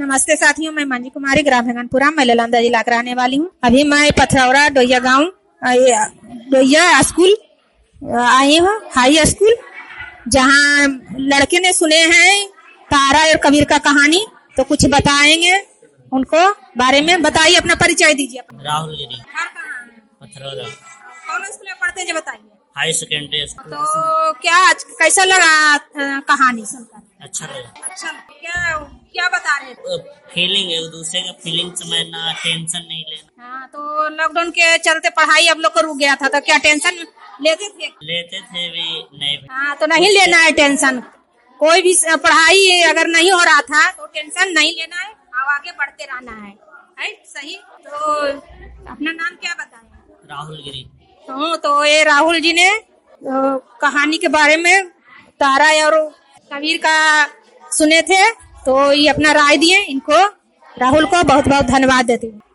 नमस्ते साथियों, मैं मंजू कुमारी, ग्राम हेंगनपुरा, मैं ललंदा जिला का रहने वाली हूँ। अभी मैं पथरौरा डोइया गाँव डोइया स्कूल आई हूँ, हाई स्कूल, जहाँ लड़के ने सुने हैं तारा और कबीर का कहानी, तो कुछ बताएंगे उनको बारे में। बताइए, अपना परिचय दीजिए। राहुल गिरी, घर कहाँ है? पथरौरा। कौन स्कूल में पढ़ते हैं, बताइए। High secondary school. तो क्या कैसा लगा कहानी सुनकर? अच्छा लगा। अच्छा, क्या क्या बता रहे थे? फीलिंग है, दूसरे का फीलिंग समझना, टेंशन नहीं लेना। हाँ, तो लॉकडाउन के चलते पढ़ाई अब लोग को रुक गया था, तो क्या टेंशन लेते थे भी नहीं। हाँ, तो नहीं लेना है टेंशन। कोई भी पढ़ाई अगर नहीं हो रहा था तो टेंशन नहीं लेना है, अब आगे बढ़ते रहना है सही। तो अपना नाम क्या बताएं? राहुल गिरी। तो ये राहुल जी ने कहानी के बारे में तारा और कबीर का सुने थे, तो ये अपना राय दिए। इनको, राहुल को बहुत बहुत धन्यवाद देती हूँ।